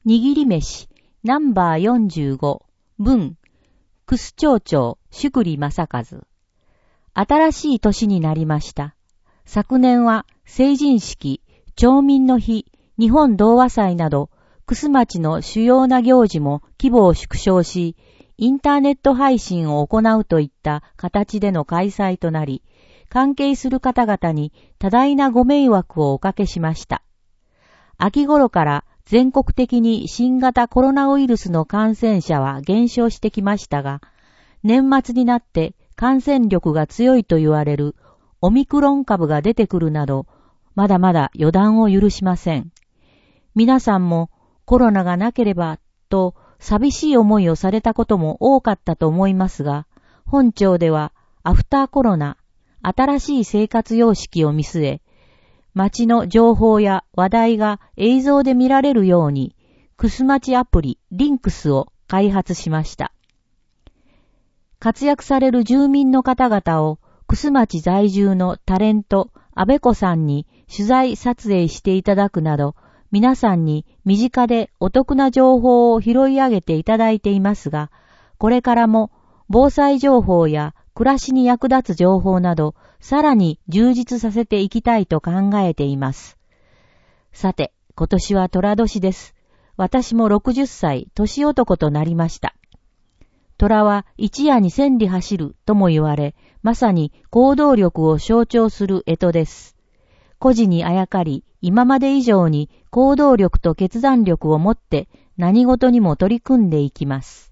握り飯、ナンバー45、文、クス町長、宿利正和。新しい年になりました。昨年は成人式、町民の日、日本童話祭など、楠町の主要な行事も規模を縮小し、インターネット配信を行うといった形での開催となり、関係する方々に多大なご迷惑をおかけしました。秋頃から全国的に新型コロナウイルスの感染者は減少してきましたが、年末になって感染力が強いと言われるオミクロン株が出てくるなど、まだまだ予断を許しません。皆さんもコロナがなければと寂しい思いをされたことも多かったと思いますが、本町ではアフターコロナ、新しい生活様式を見据え、街の情報や話題が映像で見られるように、楠町アプリリンクスを開発しました。活躍される住民の方々を楠町在住のタレント安倍子さんに取材撮影していただくなど、皆さんに身近でお得な情報を拾い上げていただいていますが、これからも防災情報や暮らしに役立つ情報など、さらに充実させていきたいと考えています。さて、今年は寅年です。私も60歳、年男となりました。虎は一夜に千里走るとも言われ、まさに行動力を象徴する干支です。故事にあやかり、今まで以上に行動力と決断力を持って何事にも取り組んでいきます。